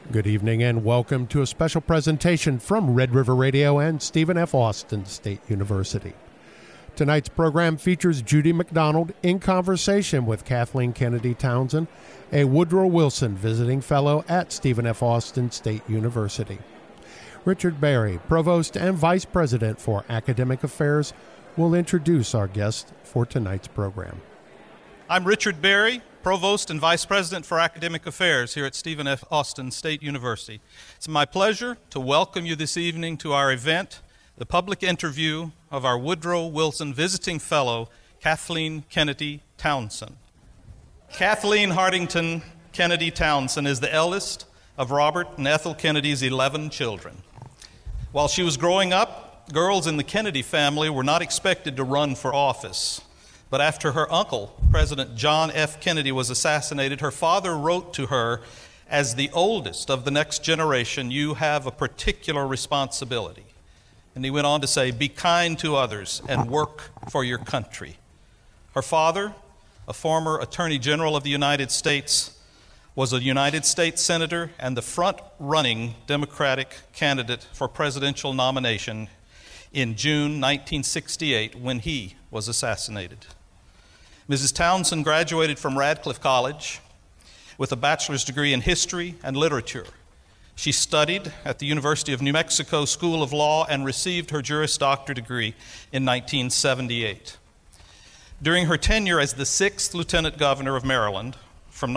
Good evening and welcome to a special presentation from Red River Radio and Stephen F. Austin State University. Tonight's program features Judy McDonald in conversation with Kathleen Kennedy Townsend, a Woodrow Wilson Visiting Fellow at Stephen F. Austin State University. Richard Berry, Provost and Vice President for Academic Affairs, will introduce our guest for tonight's program. I'm Richard Berry, Provost and Vice President for Academic Affairs here at Stephen F. Austin State University. It's my pleasure to welcome you this evening to our event, the public interview of our Woodrow Wilson Visiting Fellow, Kathleen Kennedy Townsend. Kathleen Hartington Kennedy Townsend is the eldest of Robert and Ethel Kennedy's 11 children. While she was growing up, girls in the Kennedy family were not expected to run for office. But after her uncle, President John F. Kennedy, was assassinated, her father wrote to her, "As the oldest of the next generation, you have a particular responsibility." And he went on to say, "Be kind to others and work for your country." Her father, a former Attorney General of the United States, was a United States Senator and the front-running Democratic candidate for presidential nomination in June 1968 when he was assassinated. Mrs. Townsend graduated from Radcliffe College with a bachelor's degree in history and literature. She studied at the University of New Mexico School of Law and received her Juris Doctor degree in 1978. During her tenure as the 6th Lieutenant Governor of Maryland, from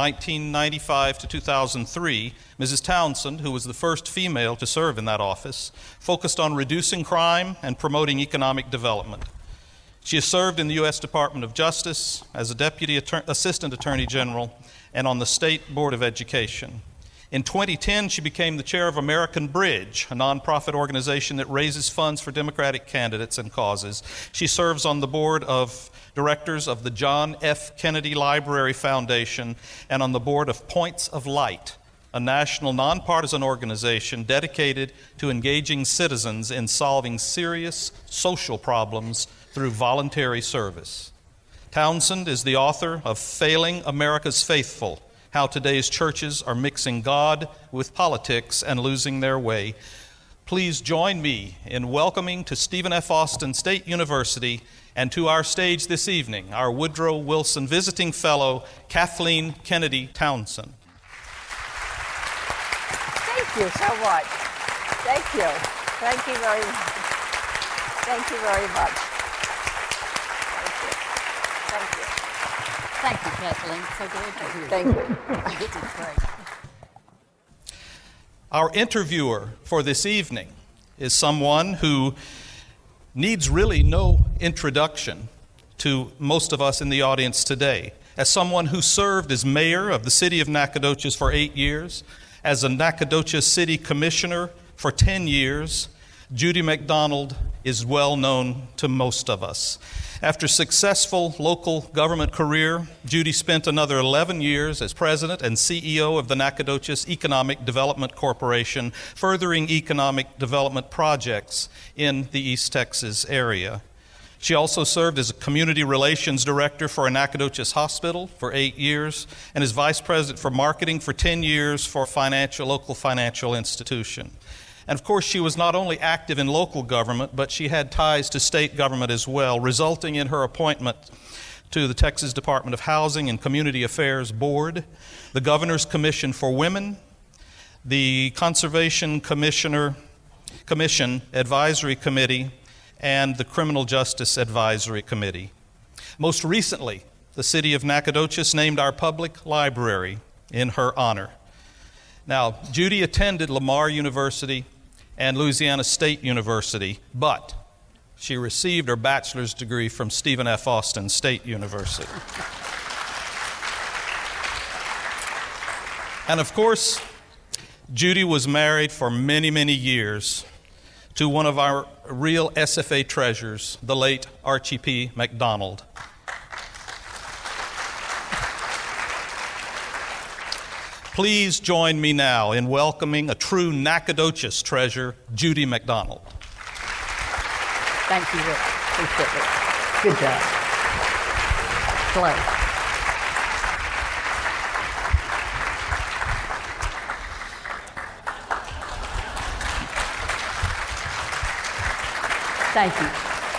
1995 to 2003, Mrs. Townsend, who was the first female to serve in that office, focused on reducing crime and promoting economic development. She has served in the U.S. Department of Justice as a Deputy Assistant Attorney General and on the State Board of Education. In 2010, she became the chair of American Bridge, a nonprofit organization that raises funds for Democratic candidates and causes. She serves on the board of directors of the John F. Kennedy Library Foundation and on the board of Points of Light, a national nonpartisan organization dedicated to engaging citizens in solving serious social problems through voluntary service. Townsend is the author of Failing America's Faithful: How Today's Churches Are Mixing God with Politics and Losing Their Way. Please join me in welcoming to Stephen F. Austin State University and to our stage this evening, our Woodrow Wilson Visiting Fellow, Kathleen Kennedy Townsend. Thank you so much. Thank you. Thank you very much. Thank you very much. Thank you, Kathleen. So glad you're here. Thank you. This is great. Our interviewer for this evening is someone who needs really no introduction to most of us in the audience today. As someone who served as mayor of the city of Nacogdoches for 8 years, as a Nacogdoches City Commissioner for 10 years, Judy McDonald is well known to most of us. After a successful local government career, Judy spent another 11 years as president and CEO of the Nacogdoches Economic Development Corporation, furthering economic development projects in the East Texas area. She also served as a community relations director for a Nacogdoches hospital for 8 years and as vice president for marketing for 10 years for a local financial institution. And of course, she was not only active in local government, but she had ties to state government as well, resulting in her appointment to the Texas Department of Housing and Community Affairs Board, the Governor's Commission for Women, the Conservation Commission Advisory Committee, and the Criminal Justice Advisory Committee. Most recently, the city of Nacogdoches named our public library in her honor. Now, Judy attended Lamar University and Louisiana State University, but she received her bachelor's degree from Stephen F. Austin State University. And of course, Judy was married for many, many years to one of our real SFA treasures, the late Archie P. McDonald. Please join me now in welcoming a true Nacogdoches treasure, Judy McDonald. Thank you, Rick. Appreciate it. Good job. Hello. Thank you.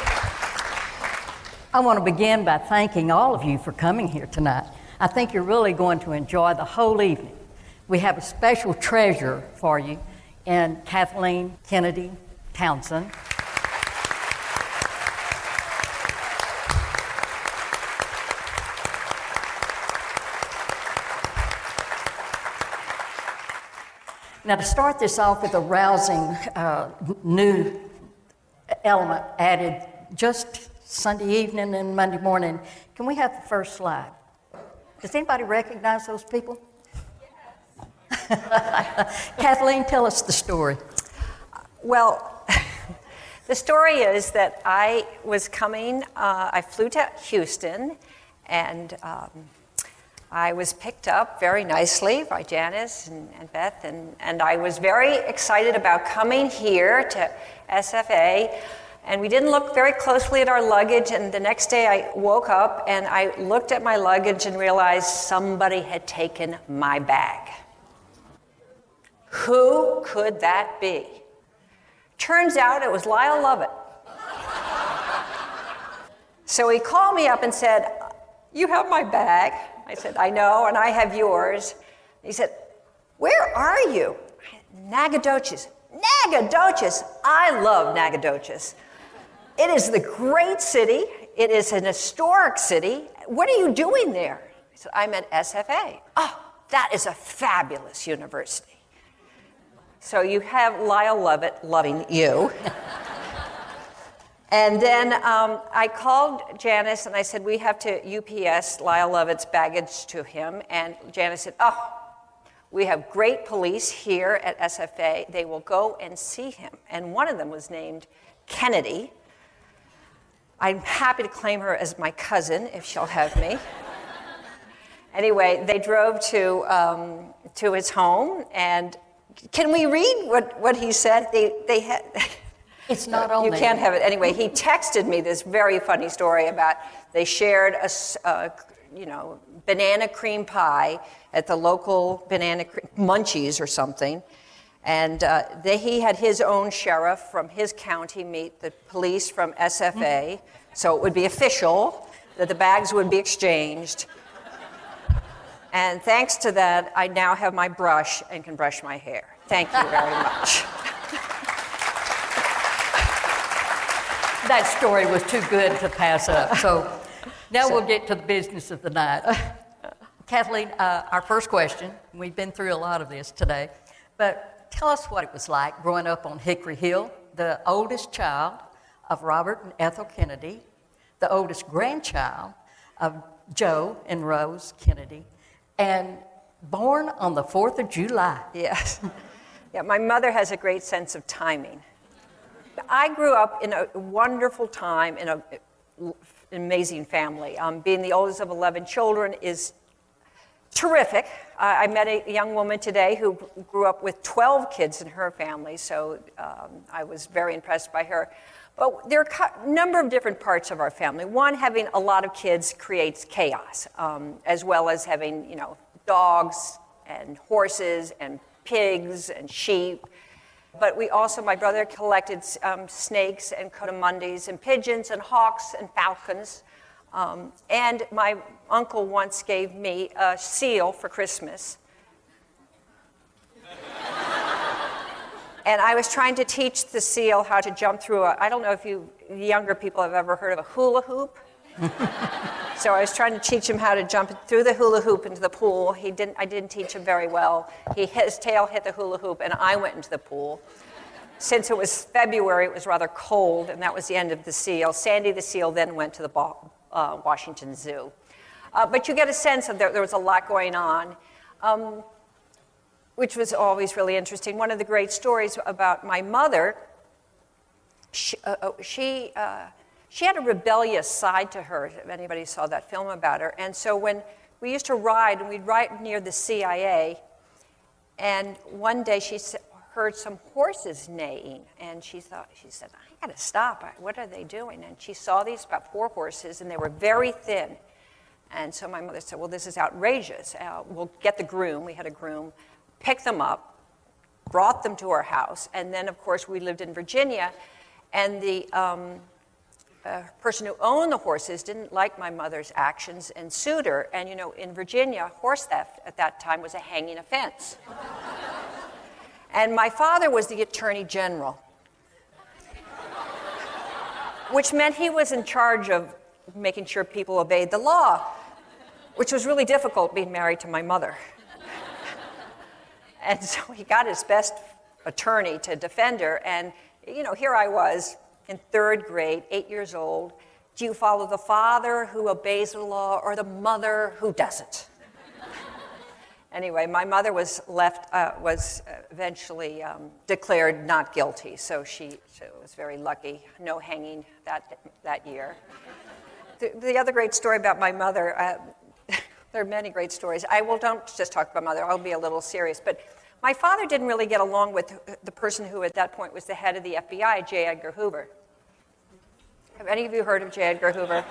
I want to begin by thanking all of you for coming here tonight. I think you're really going to enjoy the whole evening. We have a special treasure for you in Kathleen Kennedy Townsend. Now, to start this off with a rousing new element added just Sunday evening and Monday morning, can we have the first slide? Does anybody recognize those people? Yes. Kathleen, tell us the story. Well, the story is that I was coming, I flew to Houston, and I was picked up very nicely by Janice and Beth, and I was very excited about coming here to SFA, and we didn't look very closely at our luggage, and the next day I woke up and I looked at my luggage and realized somebody had taken my bag. Who could that be? Turns out it was Lyle Lovett. So he called me up and said, "You have my bag?" I said, "I know, and I have yours." He said, "Where are you?" Nacogdoches. Nacogdoches! I love Nacogdoches. It is the great city. It is an historic city. What are you doing there? I said, "I'm at SFA." "Oh, that is a fabulous university." So you have Lyle Lovett loving you. And then I called Janice and I said, "We have to UPS Lyle Lovett's baggage to him." And Janice said, "Oh, we have great police here at SFA. They will go and see him." And one of them was named Kennedy. I'm happy to claim her as my cousin if she'll have me. Anyway, they drove to his home, and can we read what he said? They had. It's not on You there. can't have it. Anyway, he texted me this very funny story about they shared a banana cream pie at the local Munchies or something. And he had his own sheriff from his county meet the police from SFA. So it would be official that the bags would be exchanged. And thanks to that, I now have my brush and can brush my hair. Thank you very much. That story was too good to pass up. So now we'll get to the business of the night. Kathleen, our first question, we've been through a lot of this today, but tell us what it was like growing up on Hickory Hill, the oldest child of Robert and Ethel Kennedy, the oldest grandchild of Joe and Rose Kennedy, and born on the 4th of July. Yes. Yeah, my mother has a great sense of timing. I grew up in a wonderful time in an amazing family. Being the oldest of 11 children is terrific. I met a young woman today who grew up with 12 kids in her family, so I was very impressed by her. But there are a number of different parts of our family. One, having a lot of kids creates chaos, as well as having, dogs and horses and pigs and sheep. But we also, my brother collected snakes and coatimundis and pigeons and hawks and falcons. And my uncle once gave me a seal for Christmas. And I was trying to teach the seal how to jump through I don't know if you younger people have ever heard of a hula hoop. So I was trying to teach him how to jump through the hula hoop into the pool. I didn't teach him very well. His tail hit the hula hoop, and I went into the pool. Since it was February, it was rather cold, and that was the end of the seal. Sandy the seal then went to the Washington Zoo. But you get a sense of there was a lot going on, which was always really interesting. One of the great stories about my mother, she had a rebellious side to her, if anybody saw that film about her. And so when we used to ride, and we'd ride near the CIA, and one day she heard some horses neighing, and she said, "I gotta stop, what are they doing?" And she saw these about 4 horses, and they were very thin. And so my mother said, "Well, this is outrageous. We'll get the groom," we had a groom, pick them up, brought them to our house, and then of course we lived in Virginia. And the person who owned the horses didn't like my mother's actions and sued her. And, in Virginia, horse theft at that time was a hanging offense. And my father was the attorney general, which meant he was in charge of making sure people obeyed the law, which was really difficult being married to my mother. And so he got his best attorney to defend her. And, here I was in 3rd grade, 8 years old. Do you follow the father who obeys the law or the mother who doesn't? Anyway, my mother was eventually declared not guilty, so she was very lucky. No hanging that year. The other great story about my mother, there are many great stories. Don't just talk about mother, I'll be a little serious. But my father didn't really get along with the person who at that point was the head of the FBI, J. Edgar Hoover. Have any of you heard of J. Edgar Hoover?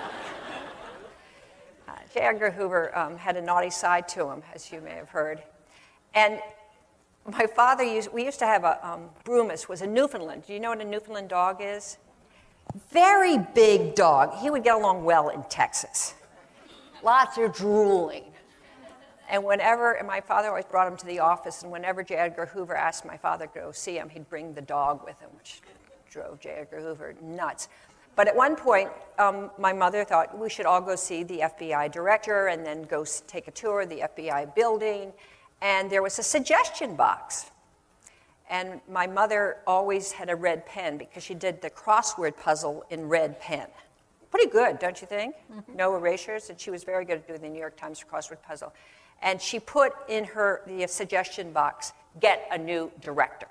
J. Edgar Hoover had a naughty side to him, as you may have heard. And my father we used to have a Brumus, was a Newfoundland. Do you know what a Newfoundland dog is? Very big dog. He would get along well in Texas. Lots of drooling. And my father always brought him to the office, and whenever J. Edgar Hoover asked my father to go see him, he'd bring the dog with him, which drove J. Edgar Hoover nuts. But at one point, my mother thought we should all go see the FBI director and then go take a tour of the FBI building. And there was a suggestion box. And my mother always had a red pen because she did the crossword puzzle in red pen. Pretty good, don't you think? Mm-hmm. No erasures. And she was very good at doing the New York Times crossword puzzle. And she put in the suggestion box, "Get a new director."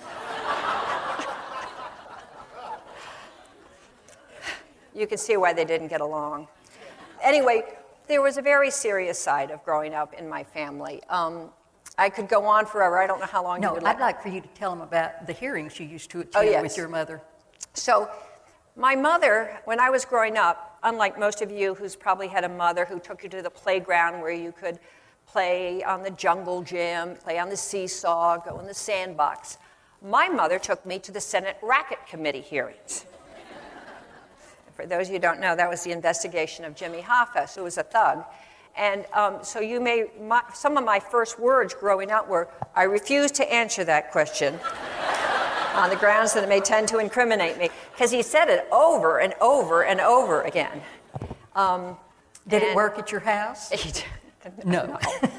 You can see why they didn't get along. Anyway, there was a very serious side of growing up in my family. I could go on forever. I don't know how long you would like. No, I'd like for you to tell them about the hearings you used to attend with your mother. So my mother, when I was growing up, unlike most of you who's probably had a mother who took you to the playground where you could play on the jungle gym, play on the seesaw, go in the sandbox, my mother took me to the Senate Racket Committee hearings. For those of you who don't know, that was the investigation of Jimmy Hoffa, who was a thug. And so some of my first words growing up were, "I refuse to answer that question," on the grounds that it may tend to incriminate me, because he said it over and over and over again. Did it work at your house? No.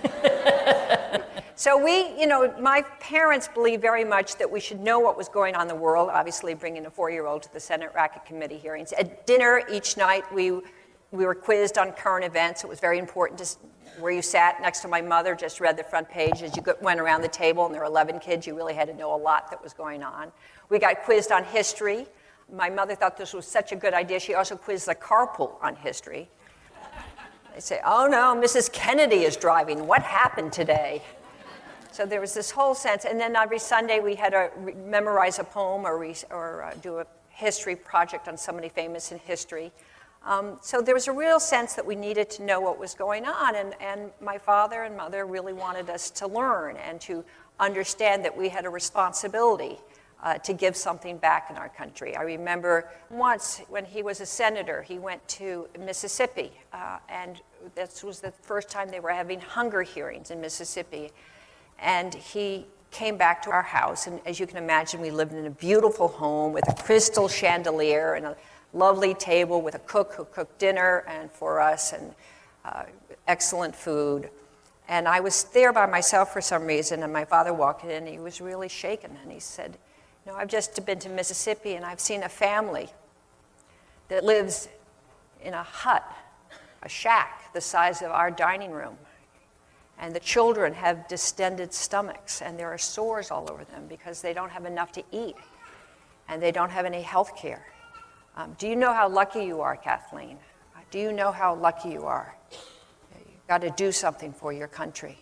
So my parents believed very much that we should know what was going on in the world, obviously bringing a 4-year-old to the Senate Racket Committee hearings. At dinner each night, we were quizzed on current events. It was very important where you sat next to my mother, just read the front page. As you went around the table, and there were 11 kids, you really had to know a lot that was going on. We got quizzed on history. My mother thought this was such a good idea. She also quizzed the carpool on history. They'd say, "Oh no, Mrs. Kennedy is driving. What happened today?" So there was this whole sense. And then every Sunday we had to memorize a poem or do a history project on somebody famous in history. So there was a real sense that we needed to know what was going on. And my father and mother really wanted us to learn and to understand that we had a responsibility to give something back in our country. I remember once when he was a senator, he went to Mississippi. And this was the first time they were having hunger hearings in Mississippi. And he came back to our house, and as you can imagine, we lived in a beautiful home with a crystal chandelier and a lovely table with a cook who cooked dinner and for us, and excellent food. And I was there by myself for some reason, and my father walked in, and he was really shaken, and he said, "I've just been to Mississippi, and I've seen a family that lives in a hut, a shack the size of our dining room. And the children have distended stomachs, and there are sores all over them because they don't have enough to eat, and they don't have any health care. Do you know how lucky you are, Kathleen? Do you know how lucky you are? You've got to do something for your country."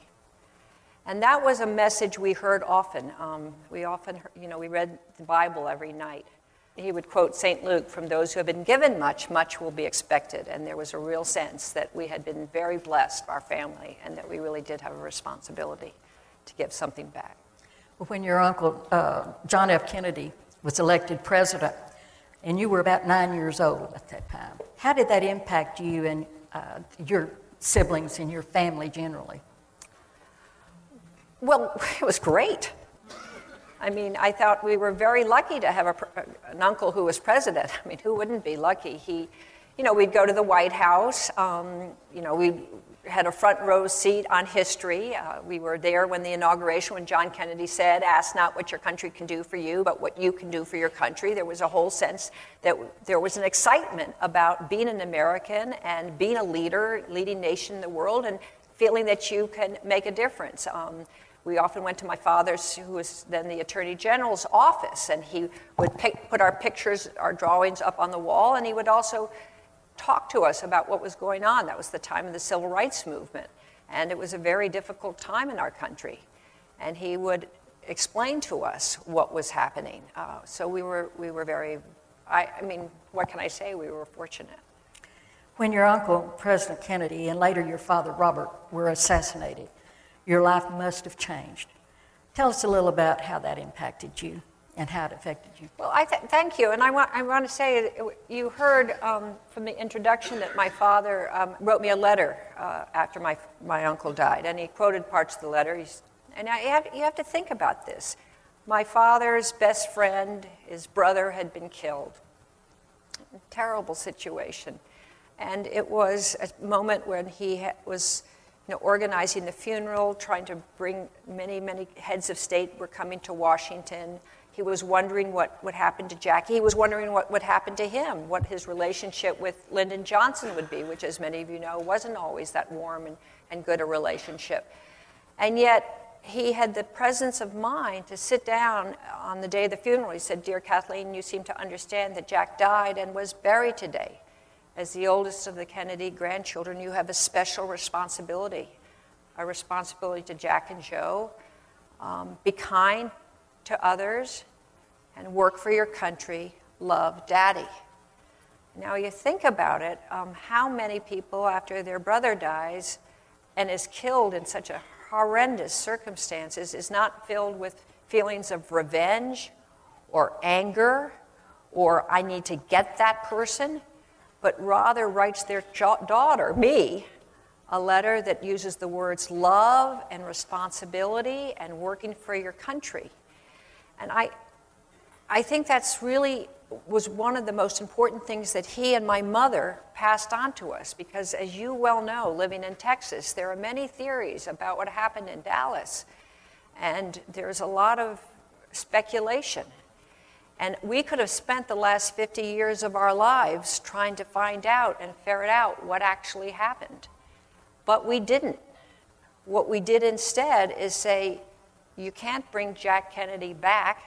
And that was a message we heard often. We read the Bible every night. He would quote St. Luke, "From those who have been given much, much will be expected." And there was a real sense that we had been very blessed, our family, and that we really did have a responsibility to give something back. Well, when your uncle, John F. Kennedy, was elected president, and you were about 9 years old at that time. How did that impact you and your siblings and your family generally? Well, it was great. I mean, I thought we were very lucky to have an uncle who was president. I mean, who wouldn't be lucky? We'd go to the White House. We had a front row seat on history. We were there when the inauguration, when John Kennedy said, "Ask not what your country can do for you, but what you can do for your country." There was a whole sense that there was an excitement about being an American and being a leader, leading nation in the world, and feeling that you can make a difference. We often went to my father's, who was then the Attorney General's office, and he would put our pictures, our drawings up on the wall, and he would also talk to us about what was going on. That was the time of the Civil Rights Movement, and it was a very difficult time in our country. And he would explain to us what was happening. So we were very, I mean, what can I say? We were fortunate. When your uncle, President Kennedy, and later your father, Robert, were assassinated, your life must have changed. Tell us a little about how that impacted you and how it affected you. Well, thank you. And I want to say, you heard from the introduction that my father wrote me a letter after my uncle died, and he quoted parts of the letter. You have to think about this. My father's best friend, his brother, had been killed. A terrible situation. And it was a moment when he was organizing the funeral, trying to bring many heads of state were coming to Washington. He was wondering what would happen to Jackie. He was wondering what would happen to him, what his relationship with Lyndon Johnson would be, which, as many of you know, wasn't always that warm and good a relationship. And yet, he had the presence of mind to sit down on the day of the funeral. He said, "Dear Kathleen, you seem to understand that Jack died and was buried today. As the oldest of the Kennedy grandchildren, you have a special responsibility, a responsibility to Jack and Joe. Be kind to others and work for your country. Love, Daddy." Now you think about it, how many people after their brother dies and is killed in such a horrendous circumstances is not filled with feelings of revenge or anger or I need to get that person, but rather writes their daughter, me, a letter that uses the words love and responsibility and working for your country. And I think that's really was one of the most important things that he and my mother passed on to us, because as you well know, living in Texas, there are many theories about what happened in Dallas, and there's a lot of speculation. And we could have spent the last 50 years of our lives trying to find out and ferret out what actually happened. But we didn't. What we did instead is say, you can't bring Jack Kennedy back.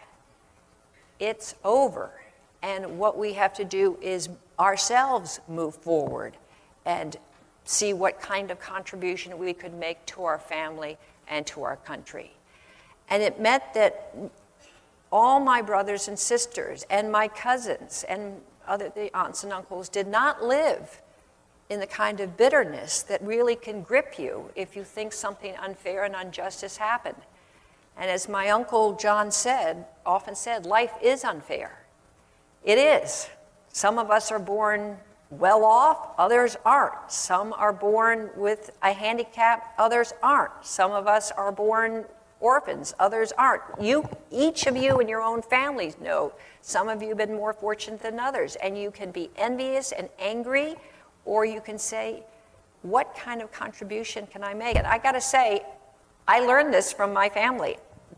It's over. And what we have to do is ourselves move forward and see what kind of contribution we could make to our family and to our country. And it meant that all my brothers and sisters and my cousins and the aunts and uncles did not live in the kind of bitterness that really can grip you if you think something unfair and unjust has happened. And as my uncle John often said, life is unfair. It is. Some of us are born well off, others aren't. Some are born with a handicap, others aren't. Some of us are born orphans, others aren't. Each of you in your own families know some of you have been more fortunate than others, and you can be envious and angry, or you can say, what kind of contribution can I make? And I got to say, I learned this from my family.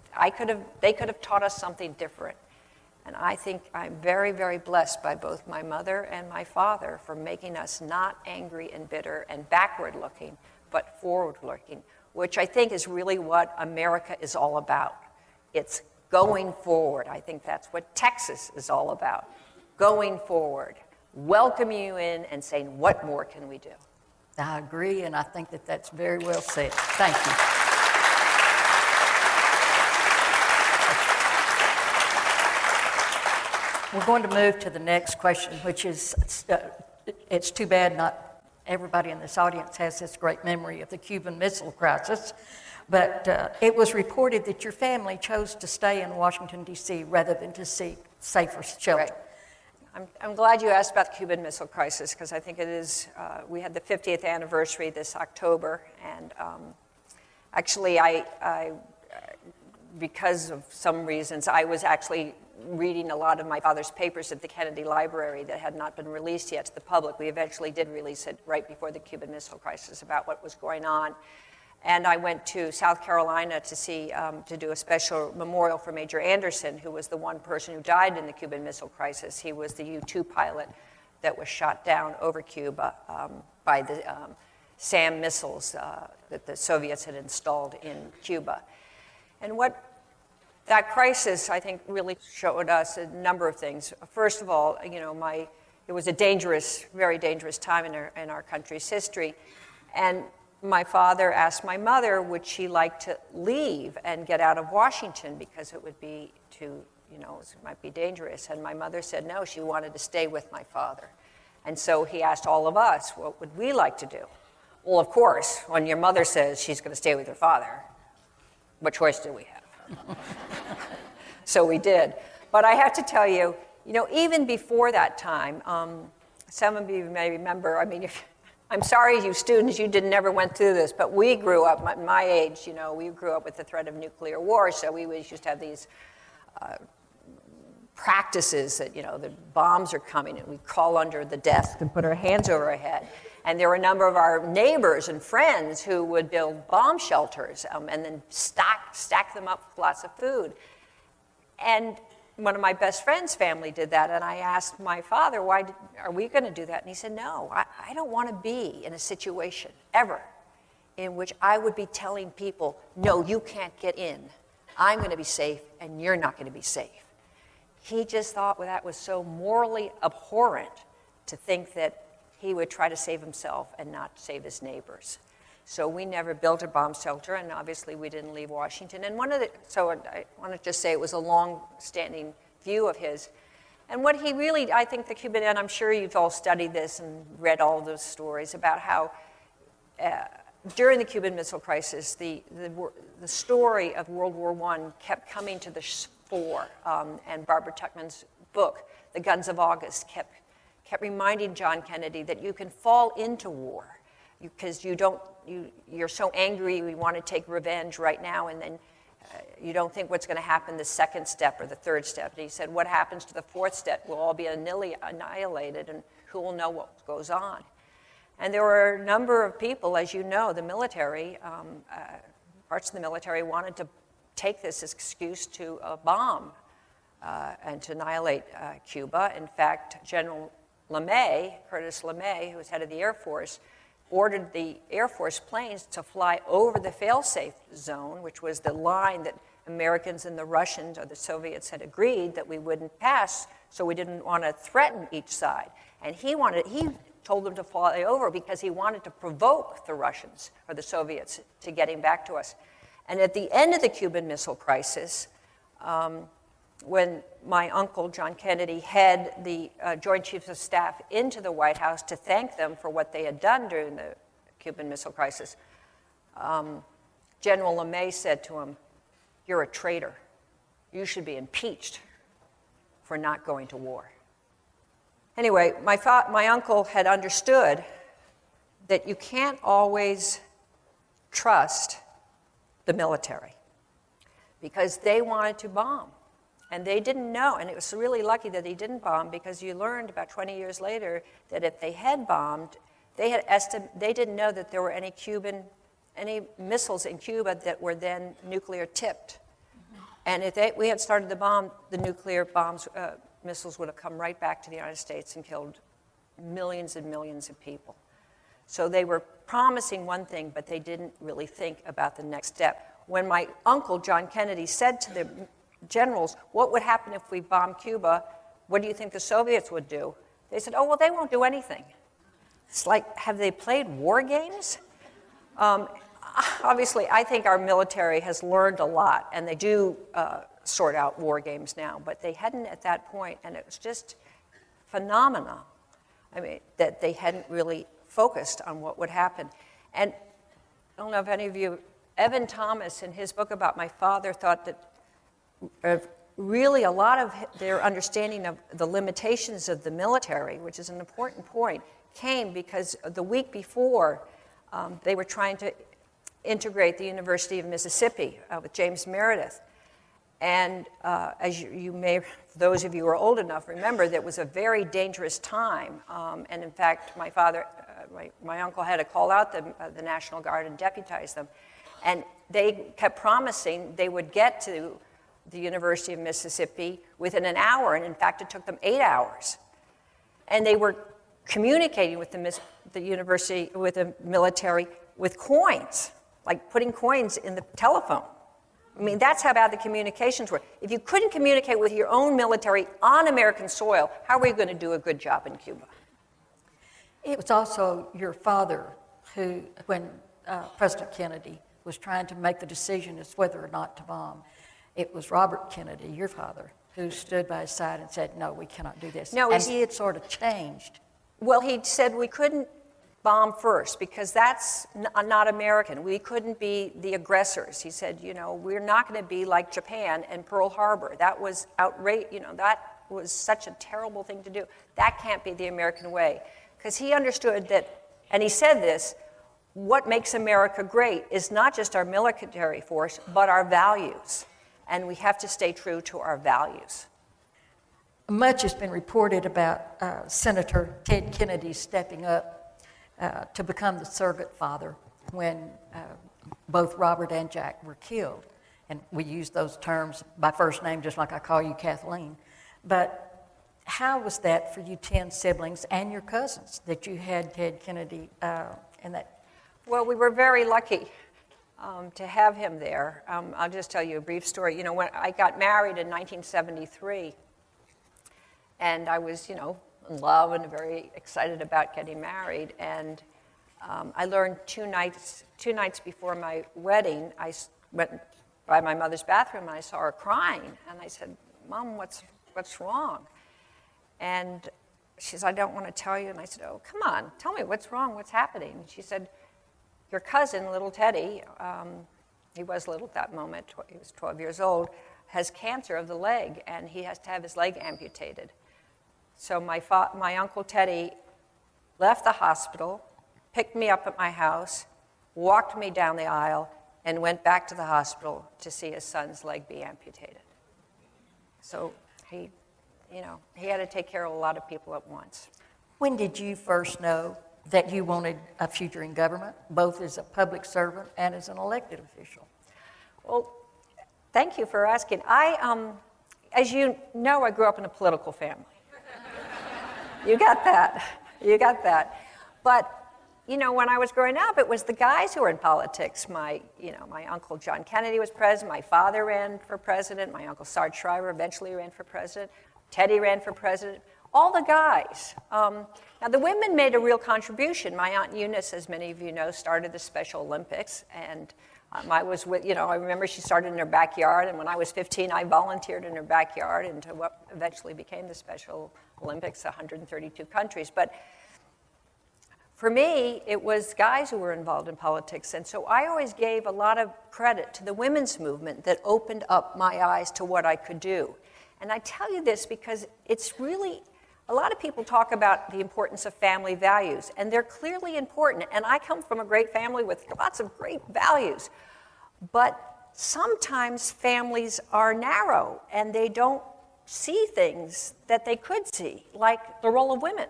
They could have taught us something different. And I think I'm very, very blessed by both my mother and my father for making us not angry and bitter and backward-looking, but forward-looking, which I think is really what America is all about. It's going forward. I think that's what Texas is all about. Going forward, welcoming you in and saying, what more can we do? I agree, and I think that that's very well said. Thank you. We're going to move to the next question, which is, it's too bad not everybody in this audience has this great memory of the Cuban Missile Crisis, But it was reported that your family chose to stay in Washington, D.C. rather than to seek safer shelter. Right. I'm glad you asked about the Cuban Missile Crisis, because I think it is, we had the 50th anniversary this October, and actually because of some reasons, I was actually reading a lot of my father's papers at the Kennedy Library that had not been released yet to the public. We eventually did release it right before the Cuban Missile Crisis about what was going on. And I went to South Carolina to see, to do a special memorial for Major Anderson, who was the one person who died in the Cuban Missile Crisis. He was the U-2 pilot that was shot down over Cuba by the SAM missiles that the Soviets had installed in Cuba. And what that crisis, I think, really showed us a number of things. First of all, you know, it was a dangerous, very dangerous time in our country's history. And my father asked my mother, would she like to leave and get out of Washington because it would be too, you know, it might be dangerous. And my mother said no, she wanted to stay with my father. And so he asked all of us, what would we like to do? Well, of course, when your mother says she's going to stay with her father, what choice do we have? So we did. But I have to tell you, you know, even before that time, some of you may remember, I mean, I'm sorry, you students, you never went through this, but we grew up, my age, you know, we grew up with the threat of nuclear war, so we always used to have these practices that, you know, the bombs are coming, and we'd crawl under the desk and put our hands over our head. And there were a number of our neighbors and friends who would build bomb shelters and then stack them up with lots of food. And one of my best friend's family did that, and I asked my father, are we going to do that? And he said, no, I don't want to be in a situation ever in which I would be telling people, no, you can't get in. I'm going to be safe, and you're not going to be safe. He just thought that was so morally abhorrent to think that he would try to save himself and not save his neighbors. So we never built a bomb shelter, and obviously we didn't leave Washington. And so I want to just say it was a long-standing view of his. And what he really, I think the Cuban, and I'm sure you've all studied this and read all those stories about how during the Cuban Missile Crisis, the story of World War I kept coming to the fore. And Barbara Tuchman's book, The Guns of August, kept reminding John Kennedy that you can fall into war because you're so angry, you want to take revenge right now, and then you don't think what's going to happen the second step or the third step. And he said, what happens to the fourth step? We'll all be annihilated, and who will know what goes on? And there were a number of people, as you know, the military, parts of the military wanted to take this as excuse to bomb and to annihilate Cuba. In fact, General LeMay, Curtis LeMay, who was head of the Air Force, ordered the Air Force planes to fly over the fail-safe zone, which was the line that Americans and the Russians or the Soviets had agreed that we wouldn't pass, so we didn't want to threaten each side. And he told them to fly over because he wanted to provoke the Russians or the Soviets to getting back to us. And at the end of the Cuban Missile Crisis, when my uncle, John Kennedy, had the Joint Chiefs of Staff into the White House to thank them for what they had done during the Cuban Missile Crisis, General LeMay said to him, you're a traitor. You should be impeached for not going to war. Anyway, my uncle had understood that you can't always trust the military because they wanted to bomb. And they didn't know, and it was really lucky that they didn't bomb because you learned about 20 years later that if they had bombed, they didn't know that there were any missiles in Cuba that were then nuclear tipped. Mm-hmm. And if we had started the bomb, the nuclear missiles would have come right back to the United States and killed millions and millions of people. So they were promising one thing, but they didn't really think about the next step. When my uncle, John Kennedy, said to the generals, what would happen if we bombed Cuba? What do you think the Soviets would do? They said, oh, well, they won't do anything. It's like, have they played war games? Obviously, I think our military has learned a lot, and they do sort out war games now, but they hadn't at that point, and it was just phenomenal. I mean, that they hadn't really focused on what would happen. And I don't know if any of you Evan Thomas, in his book about my father, thought that really a lot of their understanding of the limitations of the military, which is an important point, came because the week before they were trying to integrate the University of Mississippi with James Meredith. And as you may, those of you who are old enough, remember that it was a very dangerous time. And in fact, my father, my uncle had to call out the National Guard and deputize them. And they kept promising they would get to the University of Mississippi within an hour. And in fact, it took them 8 hours. And they were communicating with the university, with the military, with coins, like putting coins in the telephone. I mean, that's how bad the communications were. If you couldn't communicate with your own military on American soil, how were you going to do a good job in Cuba? It was also your father who, when President Kennedy was trying to make the decision as whether or not to bomb, it was Robert Kennedy, your father, who stood by his side and said, no, we cannot do this. No, and he had sort of changed. Well, he said we couldn't bomb first because that's not American. We couldn't be the aggressors. He said, we're not going to be like Japan and Pearl Harbor. That was outrageous. That was such a terrible thing to do. That can't be the American way. Because he understood that, and he said this, what makes America great is not just our military force, but our values. And we have to stay true to our values. Much has been reported about Senator Ted Kennedy stepping up to become the surrogate father when both Robert and Jack were killed. And we use those terms by first name just like I call you Kathleen. But how was that for you 10 siblings and your cousins that you had Ted Kennedy in that? Well, we were very lucky to have him there. I'll just tell you a brief story. When I got married in 1973, and I was, in love and very excited about getting married. And I learned two nights before my wedding, I went by my mother's bathroom and I saw her crying. And I said, Mom, what's wrong? And she said, I don't want to tell you. And I said, oh, come on, tell me what's wrong, what's happening? And she said, your cousin, little Teddy, he was little at that moment, he was 12 years old, has cancer of the leg and he has to have his leg amputated. So my Uncle Teddy left the hospital, picked me up at my house, walked me down the aisle, and went back to the hospital to see his son's leg be amputated. So he had to take care of a lot of people at once. When did you first know that you wanted a future in government, both as a public servant and as an elected official? Well, thank you for asking. As you know, I grew up in a political family. You got that. But, when I was growing up, it was the guys who were in politics. My Uncle John Kennedy was president. My father ran for president. My Uncle Sarge Shriver eventually ran for president. Teddy ran for president. All the guys. Now, the women made a real contribution. My Aunt Eunice, as many of you know, started the Special Olympics. And I was with, I remember she started in her backyard. And when I was 15, I volunteered in her backyard into what eventually became the Special Olympics, 132 countries. But for me, it was guys who were involved in politics. And so I always gave a lot of credit to the women's movement that opened up my eyes to what I could do. And I tell you this because it's really, a lot of people talk about the importance of family values, and they're clearly important. And I come from a great family with lots of great values. But sometimes families are narrow, and they don't see things that they could see, like the role of women.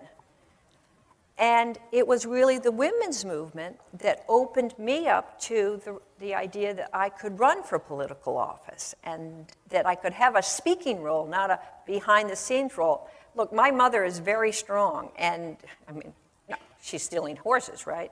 And it was really the women's movement that opened me up to the idea that I could run for political office and that I could have a speaking role, not a behind-the-scenes role. Look, my mother is very strong, and, she's stealing horses, right?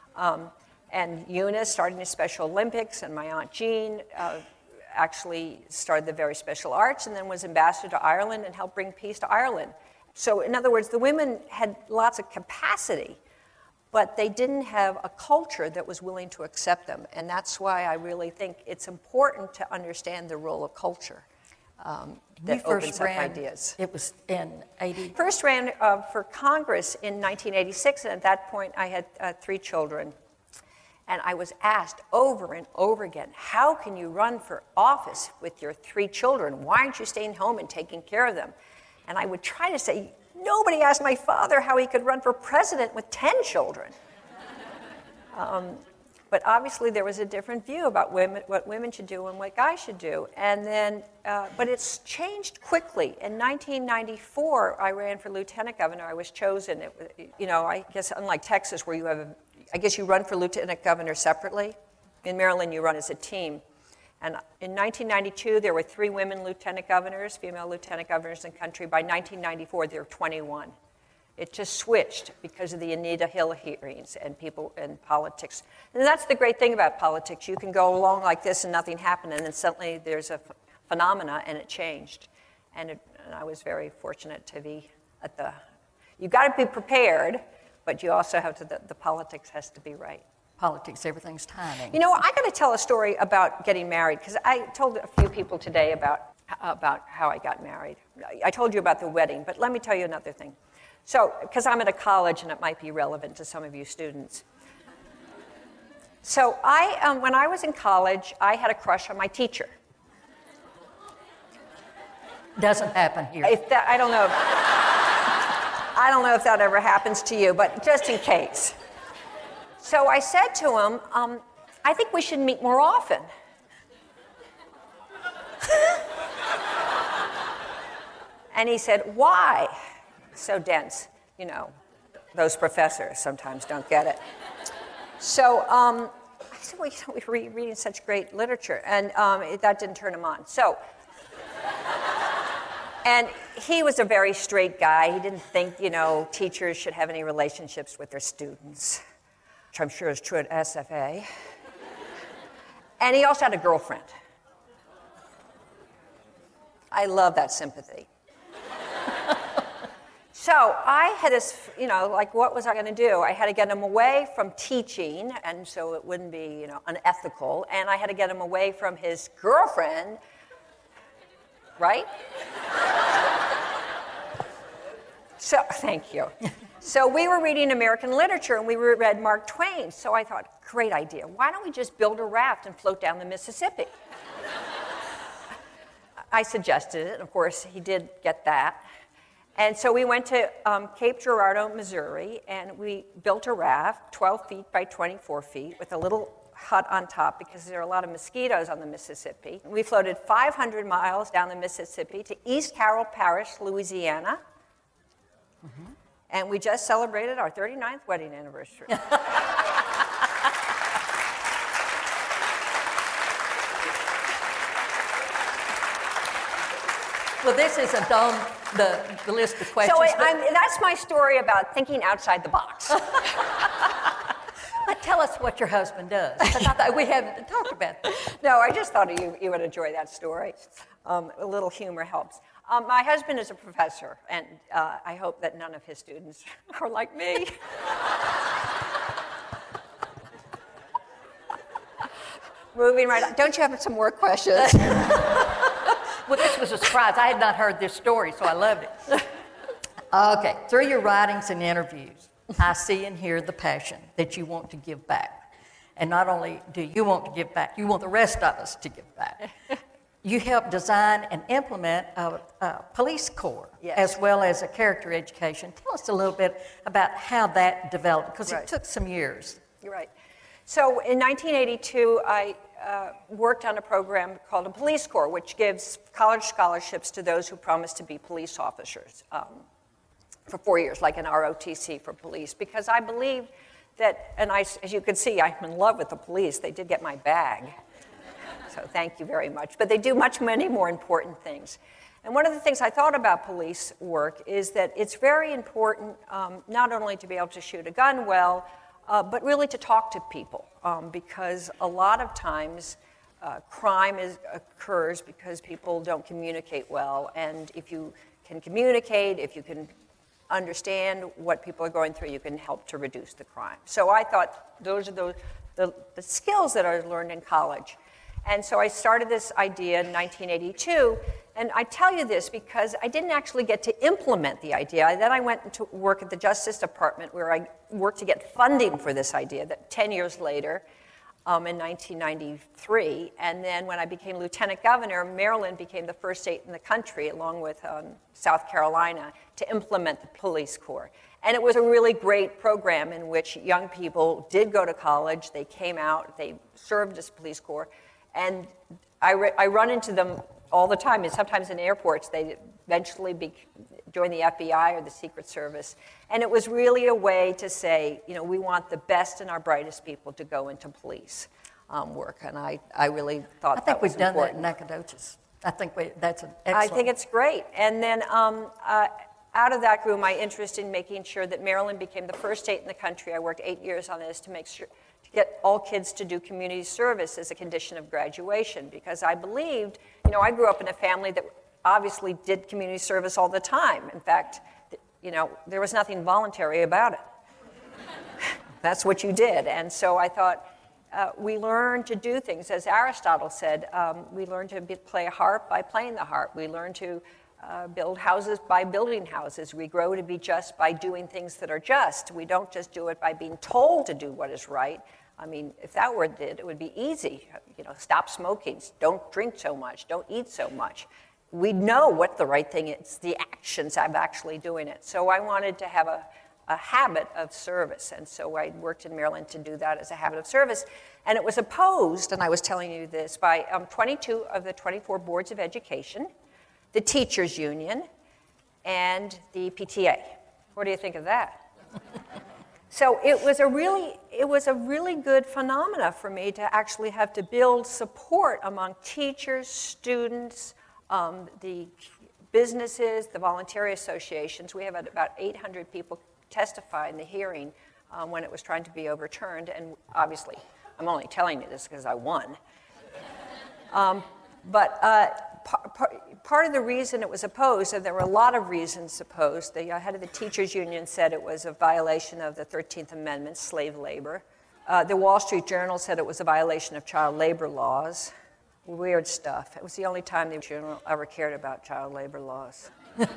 And Eunice started in the Special Olympics, and my Aunt Jean actually started the Very Special Arts and then was ambassador to Ireland and helped bring peace to Ireland. So in other words, the women had lots of capacity, but they didn't have a culture that was willing to accept them. And that's why I really think it's important to understand the role of culture that opens up ideas. It was in 80? First ran for Congress in 1986, and at that point I had 3 children. And I was asked over and over again, how can you run for office with your 3 children? Why aren't you staying home and taking care of them? And I would try to say, nobody asked my father how he could run for president with 10 children. But obviously there was a different view about women, what women should do and what guys should do. And then, but it's changed quickly. In 1994, I ran for lieutenant governor. I was chosen. I guess unlike Texas where you have I guess you run for lieutenant governor separately. In Maryland, you run as a team. And in 1992, there were 3 women lieutenant governors, female lieutenant governors in the country. By 1994, there were 21. It just switched because of the Anita Hill hearings and people in politics. And that's the great thing about politics. You can go along like this and nothing happened, and then suddenly there's a phenomena, and it changed. And I was very fortunate to be at the... You've got to be prepared, but you also have to, the politics has to be right. Politics, everything's timing. You know, I got to tell a story about getting married, because I told a few people today about how I got married. I told you about the wedding, but let me tell you another thing. So, because I'm at a college and it might be relevant to some of you students. So when I was in college, I had a crush on my teacher. Doesn't happen here. I don't know. I don't know if that ever happens to you, but just in case. So I said to him, I think we should meet more often. And he said, why? So dense, you know, those professors sometimes don't get it. So I said, well, we were reading such great literature, and that didn't turn him on. So, and he was a very straight guy. He didn't think, teachers should have any relationships with their students, which I'm sure is true at SFA. And he also had a girlfriend. I love that sympathy. So I had this, what was I going to do? I had to get him away from teaching, and so it wouldn't be, unethical, and I had to get him away from his girlfriend, right? So, thank you. So we were reading American literature, and we read Mark Twain, so I thought, great idea. Why don't we just build a raft and float down the Mississippi? I suggested it, and of course, he did get that. And so we went to Cape Girardeau, Missouri, and we built a raft, 12 feet by 24 feet, with a little hut on top because there are a lot of mosquitoes on the Mississippi. We floated 500 miles down the Mississippi to East Carroll Parish, Louisiana. Mm-hmm. And we just celebrated our 39th wedding anniversary. Well, this isn't on the list of questions. So that's my story about thinking outside the box. But tell us what your husband does. I thought we haven't talked about that. No, I just thought you would enjoy that story. A little humor helps. My husband is a professor, and I hope that none of his students are like me. Moving right on. Don't you have some more questions? Well, this was a surprise. I had not heard this story, so I loved it. Okay, through your writings and interviews, I see and hear the passion that you want to give back. And not only do you want to give back, you want the rest of us to give back. You help design and implement a police corps, yes, as well as a character education. Tell us a little bit about how that developed, because right. It took some years. You're right. So in 1982, I worked on a program called a police corps, which gives college scholarships to those who promise to be police officers for 4 years, like an ROTC for police, because I believed that, and as you can see, I'm in love with the police. They did get my bag, so thank you very much. But they do many more important things. And one of the things I thought about police work is that it's very important not only to be able to shoot a gun well, but really to talk to people, because a lot of times crime occurs because people don't communicate well. And if you can communicate, if you can understand what people are going through, you can help to reduce the crime. So I thought those are the skills that I learned in college. And so I started this idea in 1982. And I tell you this because I didn't actually get to implement the idea. Then I went to work at the Justice Department, where I worked to get funding for this idea that 10 years later. in 1993. And then when I became lieutenant governor, Maryland became the first state in the country, along with South Carolina, to implement the police corps. And it was a really great program in which young people did go to college, they came out, they served as police corps, and I run into them all the time, and sometimes in airports they eventually join the FBI or the Secret Service. And it was really a way to say, we want the best and our brightest people to go into police work, and I really thought that was important. I think we've done that in Nacogdoches. I think that's an excellent. I think it's great. And then out of that grew my interest in making sure that Maryland became the first state in the country. I worked 8 years on this to make sure to get all kids to do community service as a condition of graduation, because I believed, I grew up in a family that obviously did community service all the time. In fact, there was nothing voluntary about it. That's what you did. And so I thought, we learn to do things. As Aristotle said, we learn to play a harp by playing the harp. We learn to build houses by building houses. We grow to be just by doing things that are just. We don't just do it by being told to do what is right. I mean, if that were it would be easy. Stop smoking, don't drink so much, don't eat so much. We know what the right thing is, the actions of actually doing it. So I wanted to have a habit of service, and so I worked in Maryland to do that as a habit of service. And it was opposed, and I was telling you this, by 22 of the 24 boards of education, the teachers union, and the PTA. What do you think of that? So it was a really good phenomena for me to actually have to build support among teachers, students, the businesses, the voluntary associations. We have about 800 people testify in the hearing when it was trying to be overturned, and obviously, I'm only telling you this because I won. Part of the reason it was opposed, and there were a lot of reasons opposed, the head of the teachers union said it was a violation of the 13th Amendment, slave labor. The Wall Street Journal said it was a violation of child labor laws. Weird stuff. It was the only time the Journal ever cared about child labor laws.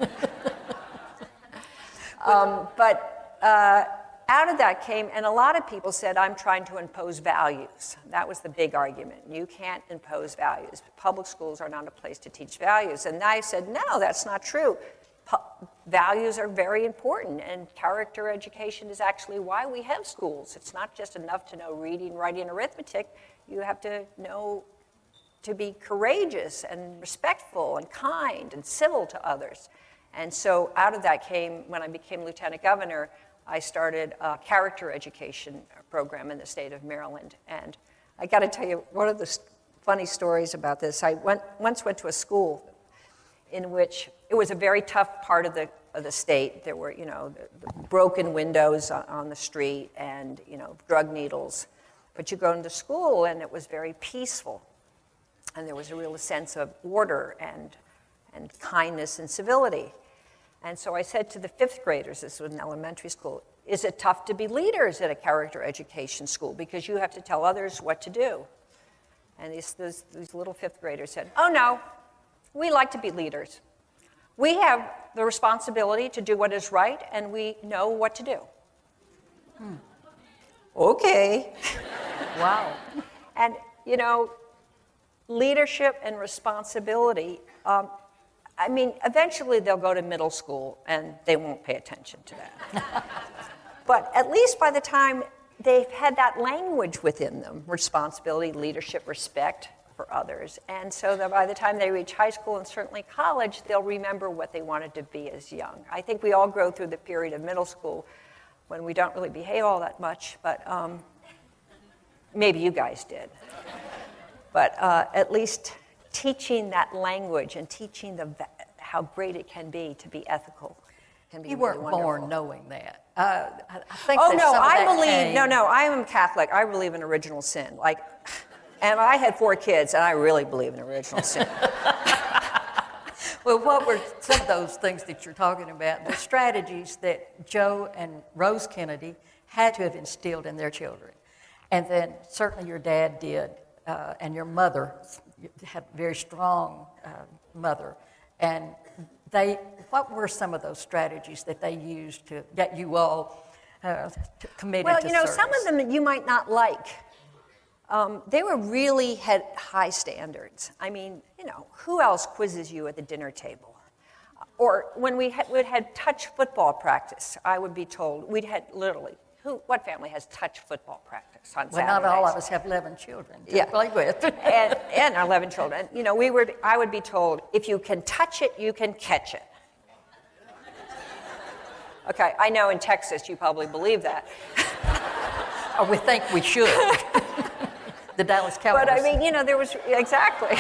Out of that came, and a lot of people said, I'm trying to impose values. That was the big argument. You can't impose values. Public schools are not a place to teach values. And I said, no, that's not true. Values are very important, and character education is actually why we have schools. It's not just enough to know reading, writing, arithmetic. You have to know to be courageous and respectful and kind and civil to others. And so out of that came, when I became lieutenant governor, I started a character education program in the state of Maryland. And I got to tell you, one of the funny stories about this, I once went to a school in which it was a very tough part of the state. There were, the broken windows on the street and, drug needles. But you go into school and it was very peaceful. And there was a real sense of order and kindness and civility. And so I said to the fifth graders, this was an elementary school, is it tough to be leaders at a character education school because you have to tell others what to do? And these little fifth graders said, oh no, we like to be leaders. We have the responsibility to do what is right and we know what to do. Okay. Wow. And, leadership and responsibility, eventually they'll go to middle school and they won't pay attention to that. But at least by the time they've had that language within them, responsibility, leadership, respect for others. And so that by the time they reach high school and certainly college, they'll remember what they wanted to be as young. I think we all grow through the period of middle school when we don't really behave all that much, but maybe you guys did. But at least teaching that language and teaching how great it can be to be ethical can be You really weren't wonderful. born knowing that. I think Oh that no, some of I that believe came- no, I am Catholic. I believe in original sin. And I had 4 kids, and I really believe in original sin. Well, what were some of those things that you're talking about? The strategies that Joe and Rose Kennedy had to have instilled in their children, and then certainly your dad did, and your mother had a very strong mother, and what were some of those strategies that they used to get you all committed to service? Some of them you might not like. they were really had high standards. I mean, who else quizzes you at the dinner table? Or when we'd had touch football practice, I would be told, we'd had literally, what family has touch football practice on Saturdays? Well, not all of us have 11 children to play with. and 11 children. I would be told, if you can touch it, you can catch it. Okay, I know in Texas you probably believe that. Or we think we should. The Dallas Cowboys. But I mean, there was, exactly.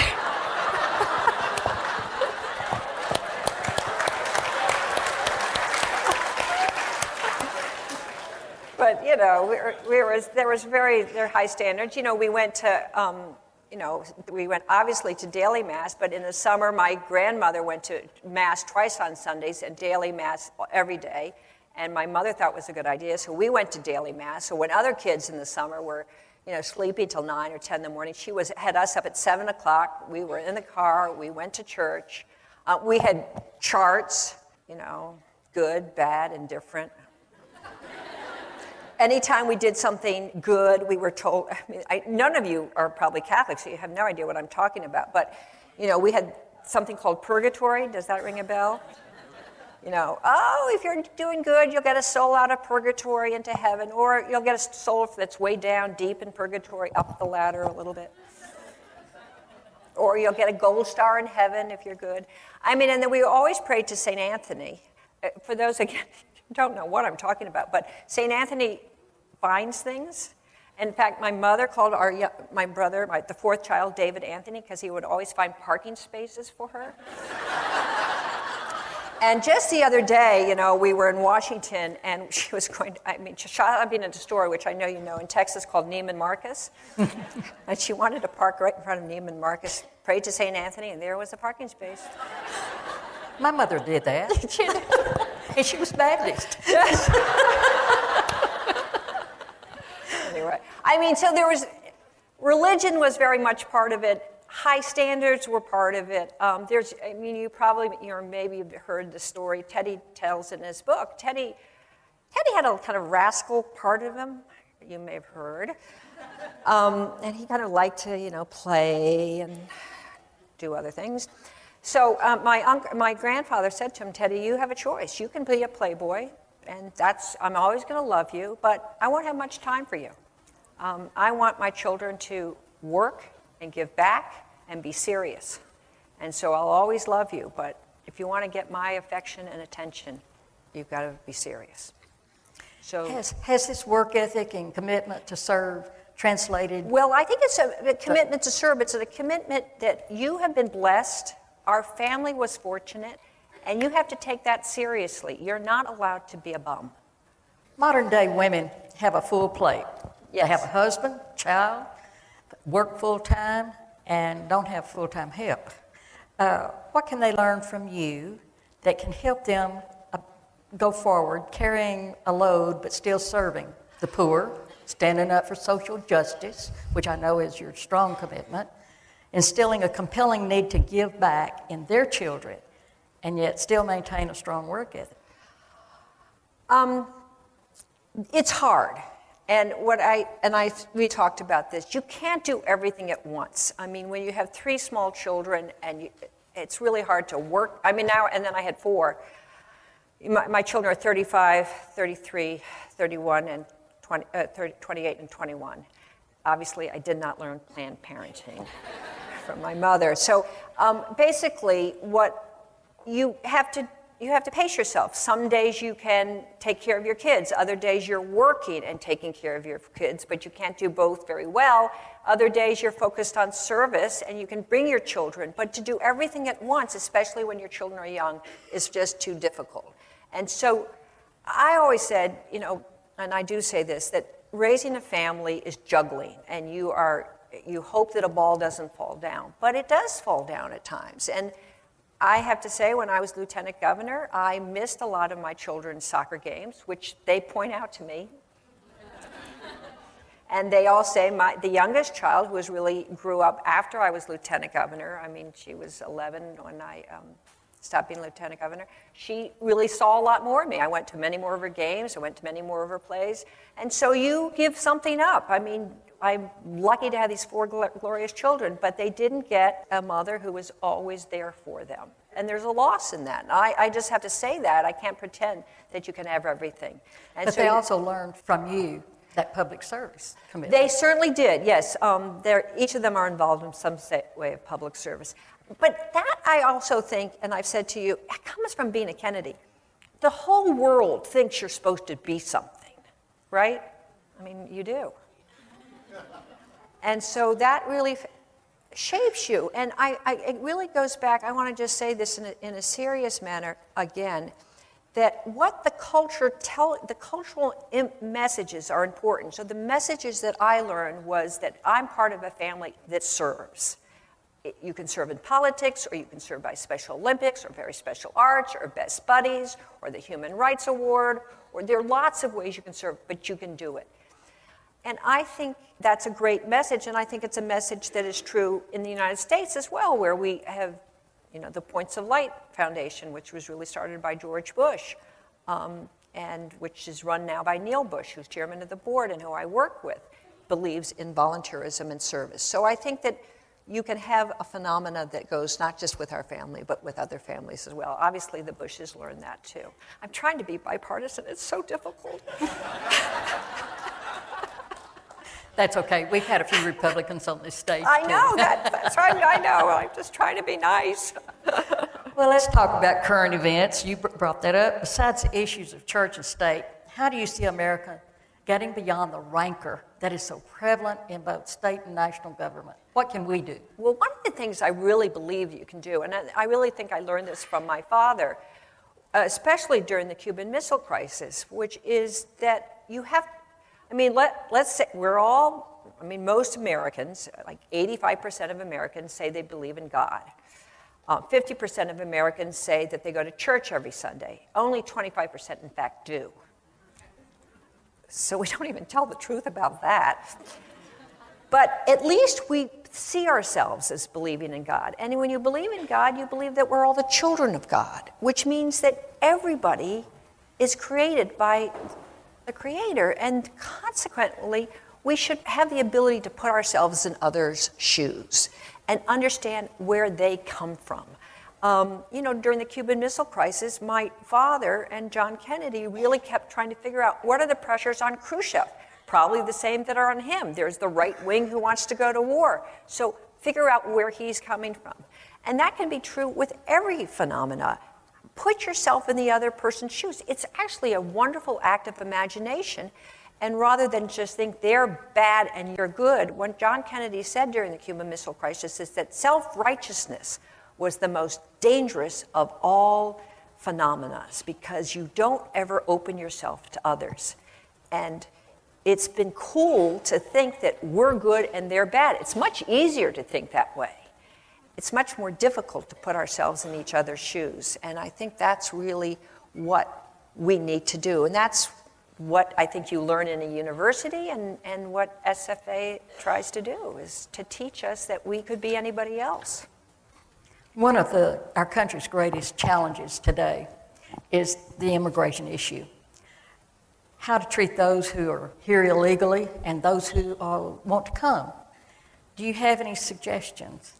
But, there was very high standards. We went to, we went obviously to daily Mass, but in the summer my grandmother went to Mass twice on Sundays and daily Mass every day. And my mother thought it was a good idea, so we went to daily Mass. So when other kids in the summer were, sleeping till 9 or 10 in the morning, she had us up at 7 o'clock. We were in the car. We went to church. We had charts, good, bad, and different. Anytime we did something good, we were told, none of you are probably Catholic, so you have no idea what I'm talking about. But, we had something called purgatory. Does that ring a bell? If you're doing good, you'll get a soul out of purgatory into heaven, or you'll get a soul that's way down deep in purgatory, up the ladder a little bit. Or you'll get a gold star in heaven if you're good. And then we always prayed to St. Anthony. For those, again, who don't know what I'm talking about, but St. Anthony finds things. In fact, my mother called my brother, the fourth child, David Anthony, because he would always find parking spaces for her. And just the other day, we were in Washington, and she was going shopping at a store, which I know you know, in Texas called Neiman Marcus. And she wanted to park right in front of Neiman Marcus, prayed to St. Anthony, and there was a parking space. My mother did that. She did. And she was Baptist. Anyway, so there was, religion was very much part of it. High standards were part of it. You probably, maybe you've heard the story Teddy tells in his book. Teddy had a kind of rascal part of him, you may have heard. And he kind of liked to, play and do other things. So my grandfather said to him, Teddy, you have a choice. You can be a playboy, and I'm always going to love you, but I won't have much time for you. I want my children to work and give back and be serious. And so I'll always love you, but if you want to get my affection and attention, you've got to be serious. So has this work ethic and commitment to serve translated? Well, I think it's a commitment to serve. It's a commitment that you have been blessed. Our family was fortunate, and you have to take that seriously. You're not allowed to be a bum. Modern day women have a full plate. Yes. They have a husband, child, work full time, and don't have full-time help. What can they learn from you that can help them go forward, carrying a load but still serving the poor, standing up for social justice, which I know is your strong commitment, instilling a compelling need to give back in their children, and yet still maintain a strong work ethic? It's hard. And we talked about this. You can't do everything at once. When you have 3 small children, and it's really hard to work. Now, and then I had 4. My children are 35, 33, 31, and 28 and 21. Obviously, I did not learn Planned Parenting from my mother. So basically, what you have to pace yourself. Some days you can take care of your kids. Other days you're working and taking care of your kids, but you can't do both very well. Other days you're focused on service and you can bring your children, but to do everything at once, especially when your children are young, is just too difficult. And so I always said, and I do say this, that raising a family is juggling, and you hope that a ball doesn't fall down, but it does fall down at times. And I have to say, when I was lieutenant governor, I missed a lot of my children's soccer games, which they point out to me. And they all say, the youngest child, who grew up after I was lieutenant governor, she was 11 when I stopped being lieutenant governor, she really saw a lot more of me. I went to many more of her games, I went to many more of her plays. And so you give something up. I'm lucky to have these 4 glorious children, but they didn't get a mother who was always there for them. And there's a loss in that. I just have to say that. I can't pretend that you can have everything. And But so they also learned from you that public service commitment. They certainly did, yes. Each of them are involved in some way of public service. But that I also think, and I've said to you, it comes from being a Kennedy. The whole world thinks you're supposed to be something, right? I mean, you do. And so that really shapes you. And it really goes back, I want to just say this in a serious manner again, that what the cultural messages are important. So the messages that I learned was that I'm part of a family that serves. You can serve in politics, or you can serve by Special Olympics, or very special arts, or Best Buddies, or the Human Rights Award, or there are lots of ways you can serve, but you can do it. And I think that's a great message, and I think it's a message that is true in the United States as well, where we have, the Points of Light Foundation, which was really started by George Bush, and which is run now by Neil Bush, who's chairman of the board and who I work with, believes in volunteerism and service. So I think that you can have a phenomena that goes not just with our family, but with other families as well. Obviously, the Bushes learned that too. I'm trying to be bipartisan. It's so difficult. That's okay. We've had a few Republicans on this stage. I know, that's right. I know. I'm just trying to be nice. Well, let's talk about current events. You brought that up. Besides the issues of church and state, how do you see America getting beyond the rancor that is so prevalent in both state and national government? What can we do? Well, one of the things I really believe you can do, and I really think I learned this from my father, especially during the Cuban Missile Crisis, which is that you have, let's say most Americans, like 85% of Americans say they believe in God. 50% of Americans say that they go to church every Sunday. Only 25% in fact do. So we don't even tell the truth about that. But at least we see ourselves as believing in God. And when you believe in God, you believe that we're all the children of God, which means that everybody is created by the Creator. And consequently, we should have the ability to put ourselves in others' shoes and understand where they come from. During the Cuban Missile Crisis, my father and John Kennedy really kept trying to figure out what are the pressures on Khrushchev. Probably the same that are on him. There's the right wing who wants to go to war. So figure out where he's coming from. And that can be true with every phenomena. Put yourself in the other person's shoes. It's actually a wonderful act of imagination. And rather than just think they're bad and you're good, what John Kennedy said during the Cuban Missile Crisis is that self-righteousness was the most dangerous of all phenomena, because you don't ever open yourself to others. And it's been cool to think that we're good and they're bad. It's much easier to think that way. It's much more difficult to put ourselves in each other's shoes. And I think that's really what we need to do. And that's what I think you learn in a university, and what SFA tries to do, is to teach us that we could be anybody else. One of our country's greatest challenges today is the immigration issue. How to treat those who are here illegally and those who want to come. Do you have any suggestions?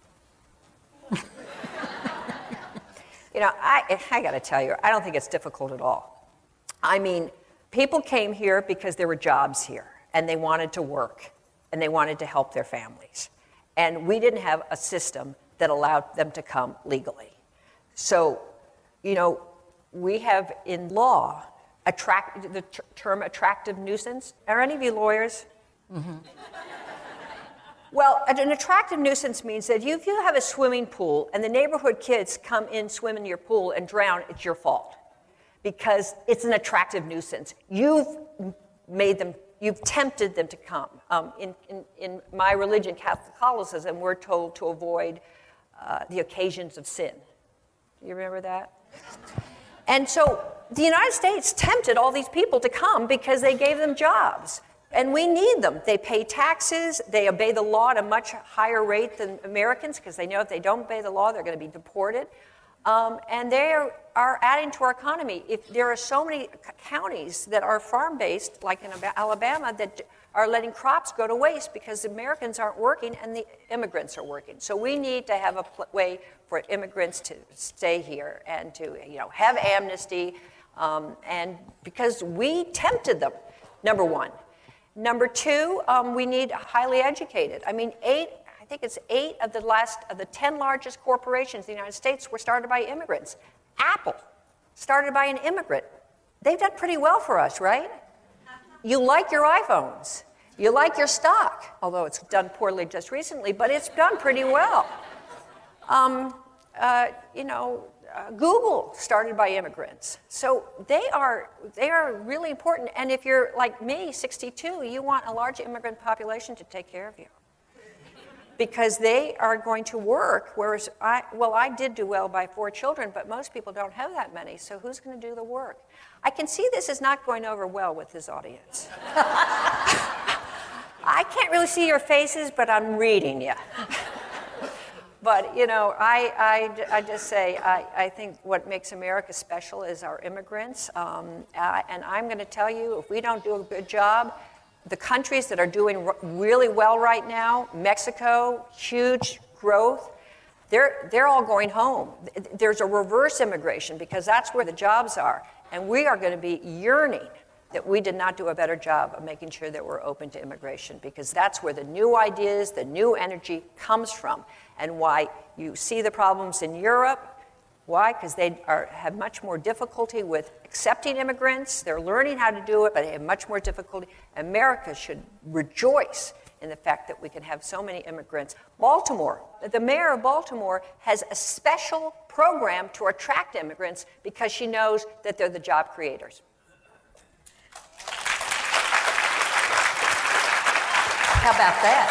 I got to tell you, I don't think it's difficult at all. People came here because there were jobs here, and they wanted to work, and they wanted to help their families. And we didn't have a system that allowed them to come legally. So, we have in law the term attractive nuisance. Are any of you lawyers? Mm-hmm. Well, an attractive nuisance means that if you have a swimming pool and the neighborhood kids come in, swim in your pool, and drown, it's your fault, because it's an attractive nuisance. You've tempted them to come. In my religion, Catholicism, we're told to avoid the occasions of sin. You remember that? And so the United States tempted all these people to come because they gave them jobs. And we need them. They pay taxes. They obey the law at a much higher rate than Americans, because they know if they don't obey the law, they're going to be deported. And they are adding to our economy. If there are so many counties that are farm-based, like in Alabama, that are letting crops go to waste because the Americans aren't working and the immigrants are working. So we need to have a way for immigrants to stay here and to have amnesty, and because we tempted them, number one. Number two, we need highly educated. I mean, I think it's 8 of the 10 largest corporations in the United States were started by immigrants. Apple, started by an immigrant. They've done pretty well for us, right? You like your iPhones. You like your stock, although it's done poorly just recently, but it's done pretty well. Google, started by immigrants. So they are really important. And if you're like me, 62, you want a large immigrant population to take care of you. Because they are going to work, whereas I did do well by 4 children, but most people don't have that many, so who's going to do the work? I can see this is not going over well with this audience. I can't really see your faces, but I'm reading you. But, I just say, I think what makes America special is our immigrants, and I'm going to tell you, if we don't do a good job, the countries that are doing really well right now, Mexico, huge growth, they're all going home. There's a reverse immigration because that's where the jobs are. And we are going to be yearning that we did not do a better job of making sure that we're open to immigration, because that's where the new ideas, the new energy comes from, and why you see the problems in Europe. Why? Because they have much more difficulty with accepting immigrants. They're learning how to do it, but they have much more difficulty. America should rejoice in the fact that we can have so many immigrants. Baltimore, the mayor of Baltimore has a special program to attract immigrants because she knows that they're the job creators. How about that?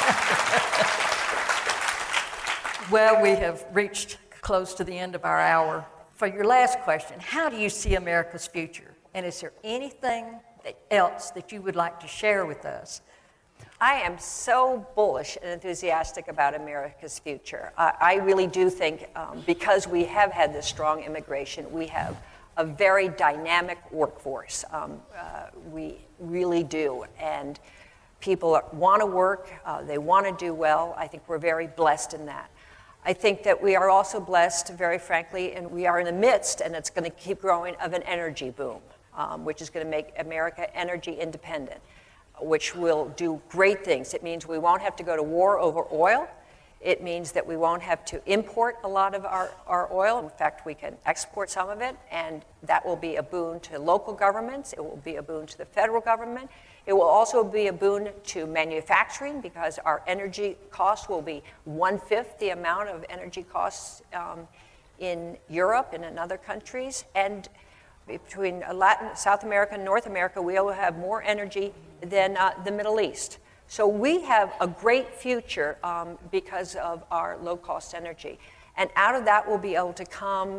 Well, we have reached close to the end of our hour. For your last question, how do you see America's future? And is there anything else that you would like to share with us? I am so bullish and enthusiastic about America's future. I really do think because we have had this strong immigration, we have a very dynamic workforce. We really do. And people want to work, they want to do well. I think we're very blessed in that. I think that we are also blessed, very frankly, and we are in the midst, and it's going to keep growing, of an energy boom, which is going to make America energy independent, which will do great things. It means we won't have to go to war over oil. It means that we won't have to import a lot of our oil. In fact, we can export some of it, and that will be a boon to local governments. It will be a boon to the federal government. It will also be a boon to manufacturing because our energy costs will be 1/5 the amount of energy costs in Europe and in other countries. And between South America and North America, we will have more energy than the Middle East. So we have a great future because of our low-cost energy. And out of that will be able to come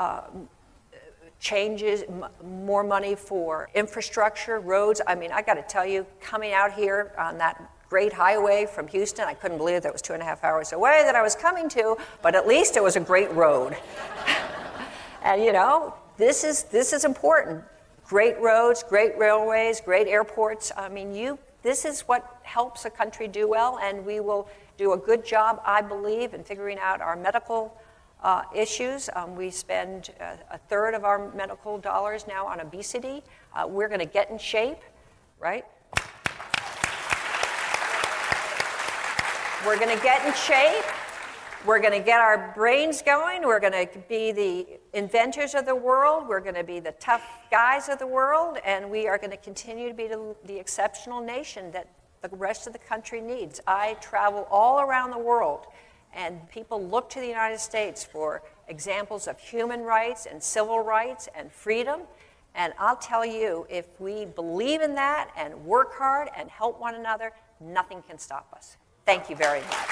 changes, more money for infrastructure, roads. I mean, I got to tell you, coming out here on that great highway from Houston, I couldn't believe that it was 2.5 hours away that I was coming to, but at least it was a great road. And this is important. Great roads, great railways, great airports. I mean, this is what helps a country do well, and we will do a good job, I believe, in figuring out our medical issues. We spend 1/3 of our medical dollars now on obesity. We're going to get in shape, right? We're going to get in shape. We're going to get our brains going. We're going to be the inventors of the world. We're going to be the tough guys of the world. And we are going to continue to be the exceptional nation that the rest of the country needs. I travel all around the world, and people look to the United States for examples of human rights and civil rights and freedom. And I'll tell you, if we believe in that and work hard and help one another, nothing can stop us. Thank you very much.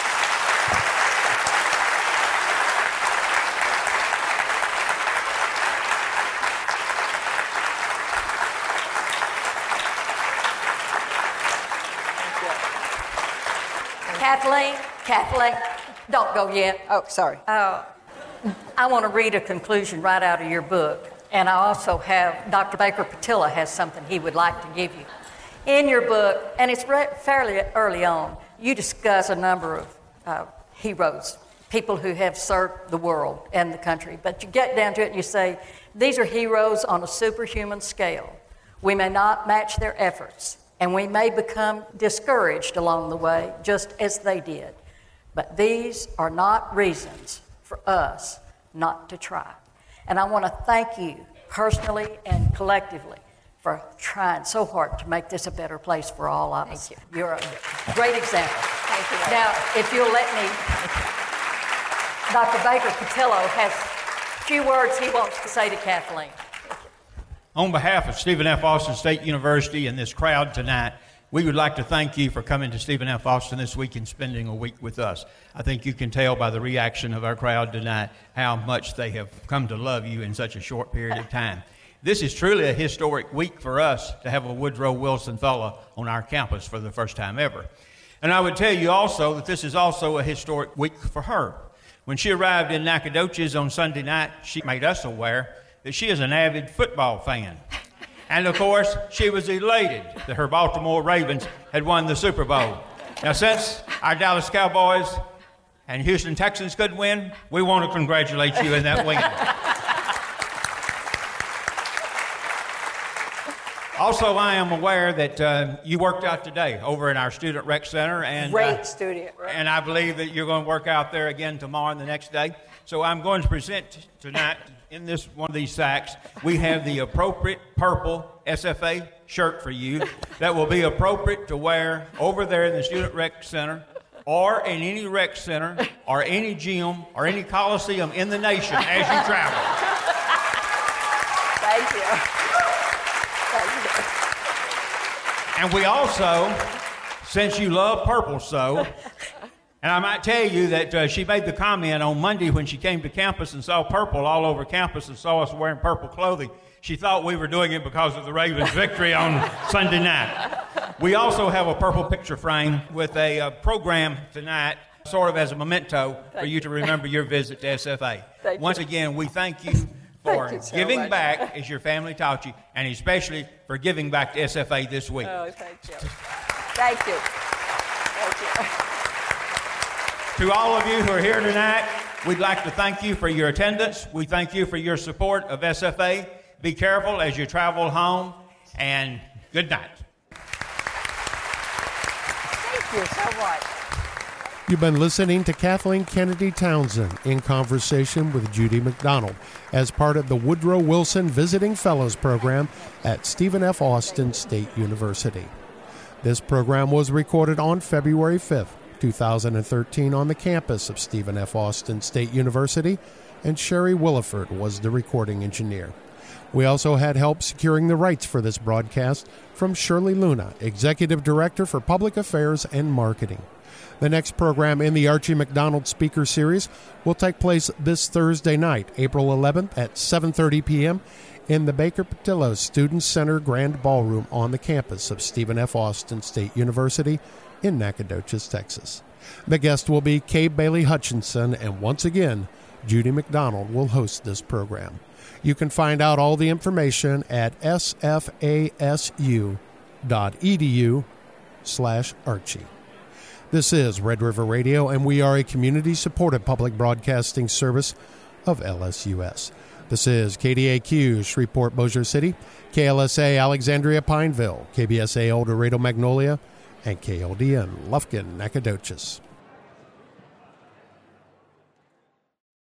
Kathleen, don't go yet. Oh, sorry. I want to read a conclusion right out of your book. And I also have, Dr. Baker Patilla has something he would like to give you. In your book, and it's fairly early on, you discuss a number of heroes, people who have served the world and the country. But you get down to it and you say, these are heroes on a superhuman scale. We may not match their efforts, and we may become discouraged along the way, just as they did. But these are not reasons for us not to try. And I want to thank you personally and collectively for trying so hard to make this a better place for all of us. Thank you. You're a great example. Thank you. Now, if you'll let me, Dr. Baker Patillo has a few words he wants to say to Kathleen. On behalf of Stephen F. Austin State University and this crowd tonight, we would like to thank you for coming to Stephen F. Austin this week and spending a week with us. I think you can tell by the reaction of our crowd tonight how much they have come to love you in such a short period of time. This is truly a historic week for us to have a Woodrow Wilson Fellow on our campus for the first time ever. And I would tell you also that this is also a historic week for her. When she arrived in Nacogdoches on Sunday night, she made us aware that she is an avid football fan. And of course, she was elated that her Baltimore Ravens had won the Super Bowl. Now, since our Dallas Cowboys and Houston Texans couldn't win, we want to congratulate you in that win. Also, I am aware that you worked out today over in our Student Rec Center. And, Great studio. And I believe that you're going to work out there again tomorrow and the next day. So I'm going to present tonight in this one of these sacks, we have the appropriate purple SFA shirt for you that will be appropriate to wear over there in the Student Rec Center or in any rec center or any gym or any coliseum in the nation as you travel. Thank you. And we also, since you love purple so, and I might tell you that she made the comment on Monday when she came to campus and saw purple all over campus and saw us wearing purple clothing. She thought we were doing it because of the Ravens' victory on Sunday night. We also have a purple picture frame with a program tonight, sort of as a memento for you to remember your visit to SFA. Once again, we thank you for giving back as your family taught you, and especially for giving back to SFA this week. Oh, thank you. Thank you. Thank you. To all of you who are here tonight, we'd like to thank you for your attendance. We thank you for your support of SFA. Be careful as you travel home, and good night. Thank you so much. You've been listening to Kathleen Kennedy Townsend in conversation with Judy McDonald as part of the Woodrow Wilson Visiting Fellows Program at Stephen F. Austin State University. This program was recorded on February 5th, 2013 on the campus of Stephen F. Austin State University, and Sherry Williford was the recording engineer. We also had help securing the rights for this broadcast from Shirley Luna, Executive Director for Public Affairs and Marketing. The next program in the Archie McDonald Speaker Series will take place this Thursday night, April 11th at 7:30 p.m. in the Baker Patillo Student Center Grand Ballroom on the campus of Stephen F. Austin State University in Nacogdoches, Texas. The guest will be Kay Bailey Hutchinson, and once again, Judy McDonald will host this program. You can find out all the information at sfasu.edu/Archie. This is Red River Radio, and we are a community-supported public broadcasting service of LSUS. This is KDAQ, Shreveport, Bossier City, KLSA, Alexandria, Pineville, KBSA, El Dorado, Magnolia, and KLDN, Lufkin, Nacogdoches.